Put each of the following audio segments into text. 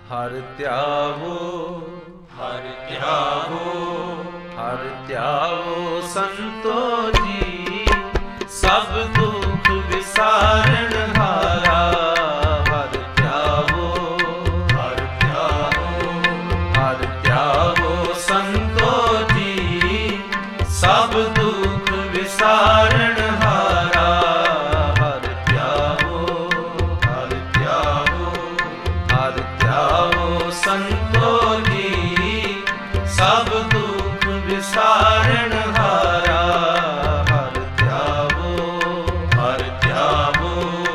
ਹਰਿ ਧਿਆਵੋ, ਹਰਿ ਧਿਆਵੋ, ਹਰਿ ਧਿਆਵੋ ਸੰਤੋ ਜੀ, ਸਭ ਦੁਖ ਵਿਸਾਰਨ ਹਾਰਾ। ਹਰਿ ਧਿਆਵੋ, ਹਰਿ ਧਿਆਵੋ, ਹਰਿ ਧਿਆਵੋ ਸੰਤੋ ਜੀ, ਸਭ ਦੁਖ ਵਿਸਾਰਨ ਹਾਰਾ। ਹਰਿ ਧਿਆਵੋ, ਹਰਿ ਧਿਆਵੋ, ਹਰਿ ਧਿਆਵੋ ਸੰਤੋ ਜੀ, ਸਭ ਦੁਖ ਵਿਸਾਰਨ ਹਾਰਾ। ਹਰਿ ਧਿਆਵੋ, ਹਰਿ ਧਿਆਵੋ,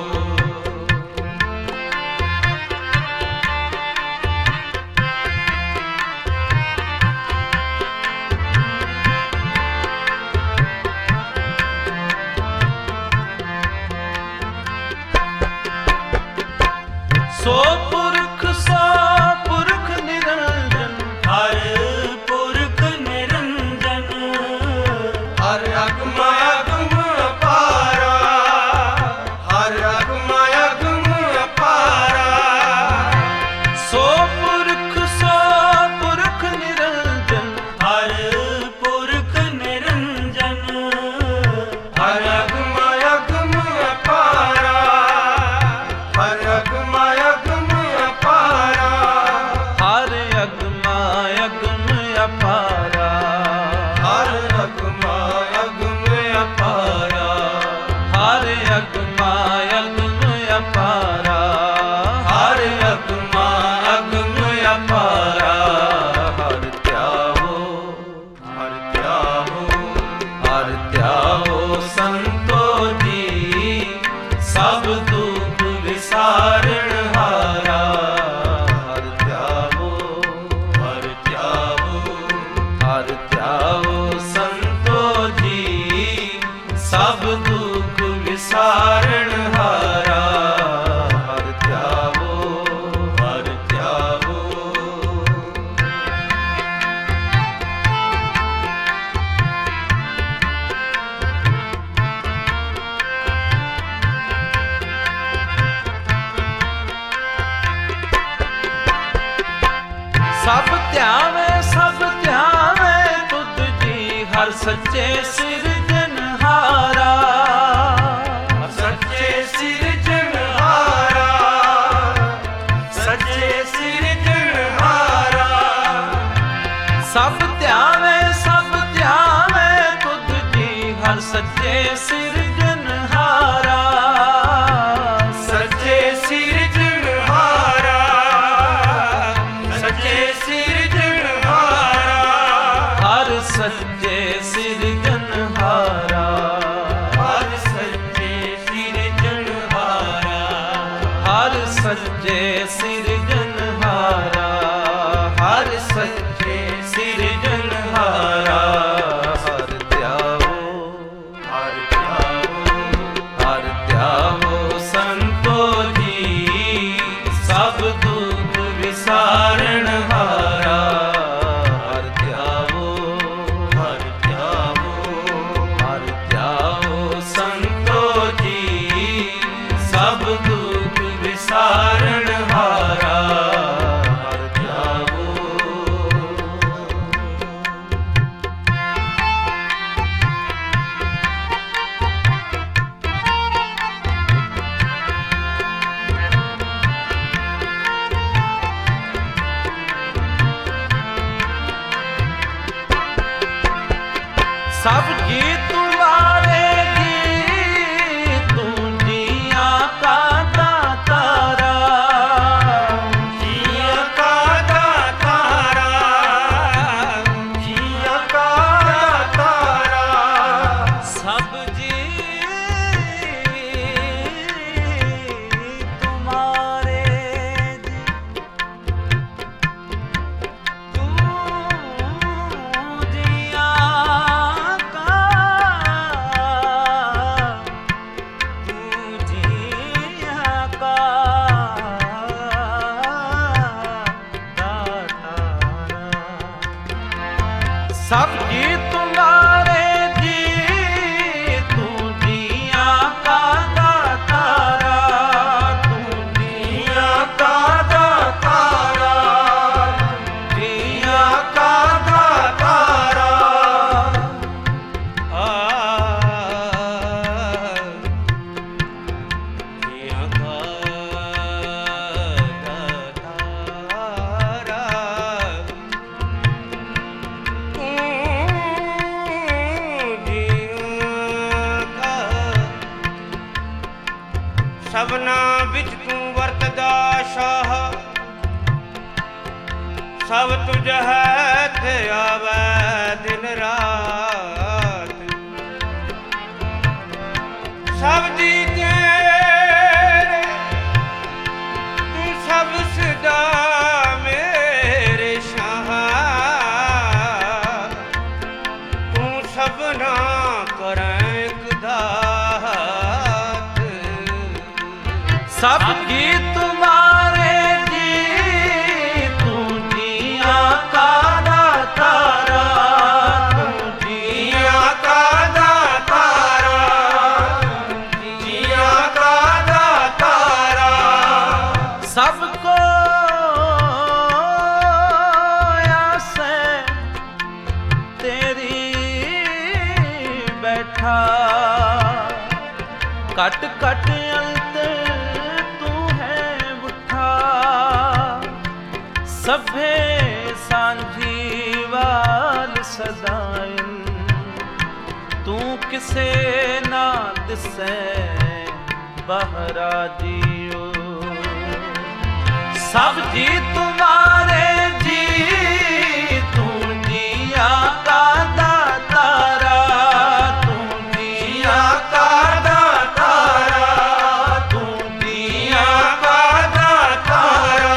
ਸੋ ਪੁਰਖ ਸੋ ਪੁਰਖ ਨਿਰੰਜਨ, ਹਰਿ ਪੁਰਖ ਨਿਰੰਜਨ, ਹਰਿ ਅਗਮ ਅਗਮ ਅਪਾਰਾ, ਹਰਿ ਅਗਮ ਅਗਮ ਅਪਾਰਾ, ਸੋ ਪੁਰਖ ਸੋ ਪੁਰਖ ਨਿਰੰਜਨ, ਹਰਿ ਪੁਰਖ ਨਿਰੰਜਨ, ਹਰਿ ਅਗਮ ਅਗਮ ਅਪਾਰਾ, ਹਰਿ ਅਗਮ ਅਗਮ ਅਪਾਰਾ, ਹਰ ਅਗਮਾ ਅਗਮ ਅਪਾਰਾ। ਹਰਿ ਅਗਮ ਅਗਮ ਅਪਾਰਾ, ਹਰ ਅਗਮਾ ਅਗਮ ਅਪਾਰਾ। ਹਰਿ ਅਗਮ ਅਗਮ ਅਪਾਰਾ। ਹਰਿ ਧਿਆਵੋ, ਹਰਿ ਧਿਆਵੋ, ਹਰਿ ਧਿਆਵੋ ਸੰਤੋ ਜੀ, ਸਭ ਦੁਖ ਵਿਸਾਰਨ ਹਾਰਾ। ਹਰਿ ਧਿਆਵੋ, ਹਰਿ ਧਿਆਵੋ, ਹਰਿ ਧਿਆਵੋ ਸੰਤੋ ਜੀ, ਸਭ ਦੁਖ ਵਿਸਾਰਨ ਹਾਰਾ। ਹਰਿ ਧਿਆਵੋ, ਹਰਿ ਧਿਆਵੋ, ਸਭ ਧਿਆਵੇ ਤੁਧ ਜੀ, ਹਰ ਸੱਚੇ ਸਿਰਜਨਹਾਰਾ। ਸੱਚੇ ਸਿਰਜਣਹਾਰਾ, ਸੱਚੇ ਸਿਰਜਣਹਾਰਾ, ਸਭ ਧਿਆਵੇ ਤੁਧ ਜੀ, ਹਰ ਸੱਚੇ ਸਿਰਜਨਹਾਰਾ। ਸੱਚੇ ਸਿਰਜਣਹਾਰਾ, ਸੱਚੇ ਸਿਰਜਣਹਾਰਾ, ਹਰ ਸੱਚੇ ਸਿਰਜਨਹਾਰਾ। ਹਰਿ ਸੱਚੇ ਸਿਰਜਣਹਾਰਾ, ਹਰ ਸੱਚੇ ਸਿਰਜਨਹਾਰਾ। ਹਰ ਸੱਚੇ ਸਿਰਜਨਹਾਰਾ। ਹਰਿ ਧਿਆਵੋ, ਹਰਿ ਧਿਆਵੋ, ਹਰਿ ਧਿਆਵੋ ਸੰਤੋ ਜੀ, ਸਭ ਦੁਖ ਵਿਸਾਰਨ ਹਾਰਾ। ਹਰਿ ਧਿਆਵੋ, ਹਰਿ ਧਿਆਵੋ, ਹਰਿ ਧਿਆਵੋ ਸੰਤੋ ਜੀ, ਸਭ ਦੁਖ ਵਿਸਾਰਨ ਹਾਰਾ। ਹਰਿ ਧਿਆਵੋ, ਸਭ ਜੀ ਤੁਮਾਰੇ ਜੀ, ਤੂੰ ਜੀਆਂ ਕਾ ਦਾਤਾਰਾ। ਜੀਆਂ ਕਾ ਦਾਤਾਰਾ, ਜੀਆਂ ਕਾ ਦਾਤਾਰਾ, ਸਭ ਜੀ ਤੁਮਾਰੇ ਜੀ, ਤੂੰ ਜੀਆਂ ਕਾ ਸਭ ਜੀ ਤੁਮਾਰੇ ਜੀ, ਤੂੰ ਜੀਆਂ ਕਾ ਦਾਤਾਰਾ, ਤੂੰ ਜੀਆਂ ਕਾ ਦਾਤਾਰਾ, ਸਭਨਾਂ ਵਿੱਚ ਤੂੰ ਵਰਤਦਾ ਸ਼ਾਹ, ਸਭ ਤੁਝ ਹੈ ਤੇ ਆਵੈ ਦਿਨ ਰਾਤ। ਸਭ ਜੀ ਤੇਰੇ ਤੂੰ ਸਭ ਸਦਾ ਮੇਰੇ ਸ਼ਾਹ, ਤੂੰ ਸਭਨਾ ਕਰੈ ਇਕ ਦਾਤ। सब जी तुम्हारे जी, तू जिया का दातारा, तू जिया का दातारा, जिया का दातारा। सबको आसे तेरी बैठा, कट कट अंत तू है उठा। सभे सांझी वाल सदाइन, तू किसे ना दिसे बहरा जियो। सब जी तुम्हारे जी, तू जिया का दातारा, तू जिया का दातारा, तू जिया का दातारा।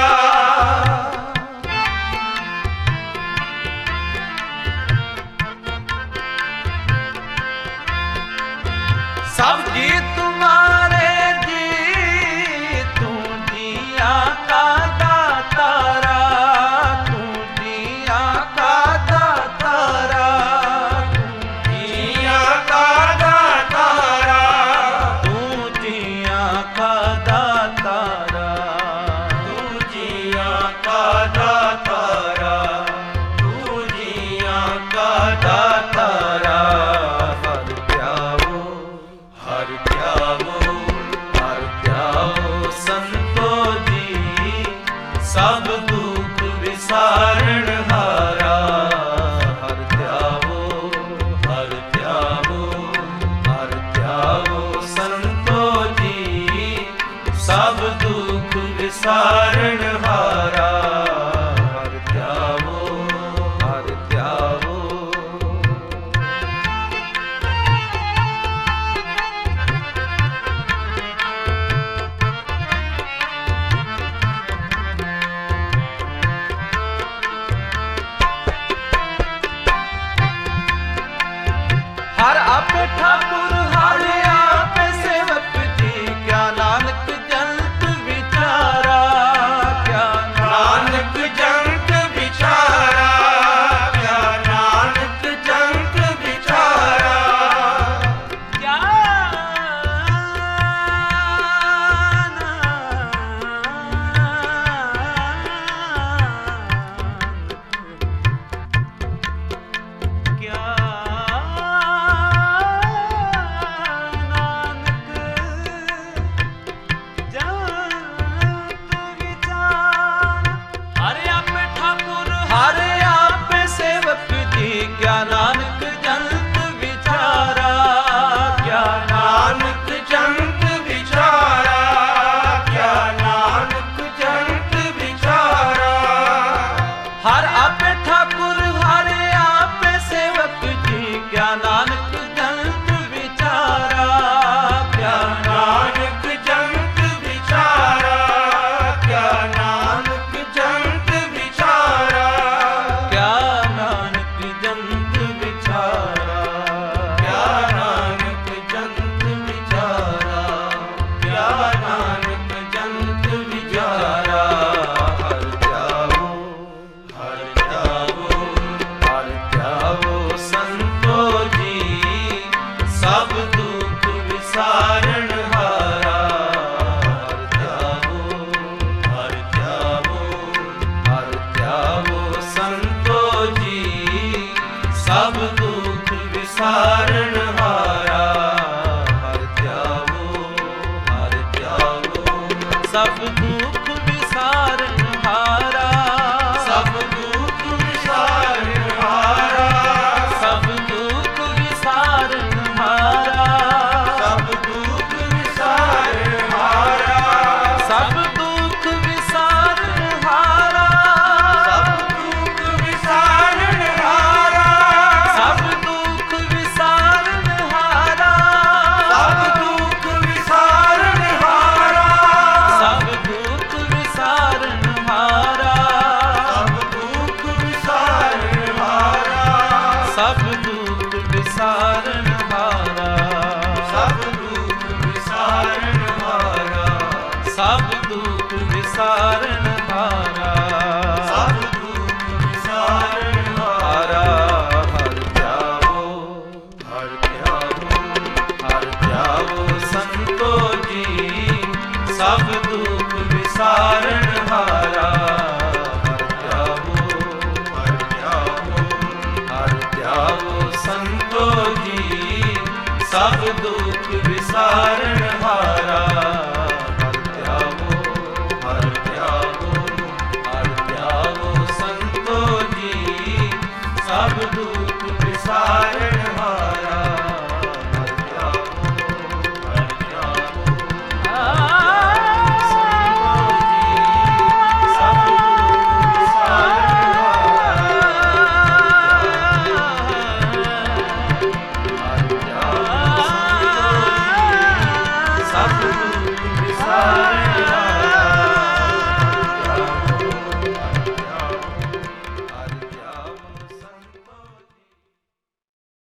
सब जी तुम्हारे जी, तू जिया का दातारा, तू जिया का दातारा, तू जिया का दातारा, तू जिया का दातारा, तू जिया का दातारा, तू जिया का दातारा। हर प्यावो, हर प्यावो, हर प्याओ संतो जी, सब दुख विसारण हारा। हर प्याओ, हर प्याओ, हर प्याओ संतो जी, सब दुख विसारण हारा। हर प्याओ, हर प्याओ। हर आप ठाकुर, हर आप सेवक जी, क्या नानक जंत विचारा, क्या नानक जंत विचारा, क्या नानक जंत विचारा। क्या क्या सब दुख विसारन हारा, सब दुख विसारन हारा, सब दुख विसारन हारा, सब दुख विसारन हारा। ਸਭ ਦੁੱਖ ਵਿਸਾਰਨ ਹਾਰਾ ਸਭ ਦੁੱਖ ਵਿਸਾਰਨ ਹਾਰਾ ਹਰ ਧਿਆਵੋ ਹਰਿ ਧਿਆਵੋ ਹਰ ਧਿਆਵੋ ਸੰਤੋ ਜੀ ਸਭ ਦੁੱਖ ਵਿਸਾਰਨ ਹਾਰਾ ਹਰ ਧਿਆਵੋ ਹਰਿ ਧਿਆਵੋ ਹਰ ਧਿਆਵੋ ਸੰਤੋ ਜੀ ਸਭ ਦੁੱਖ ਵਿਸਾਰਨ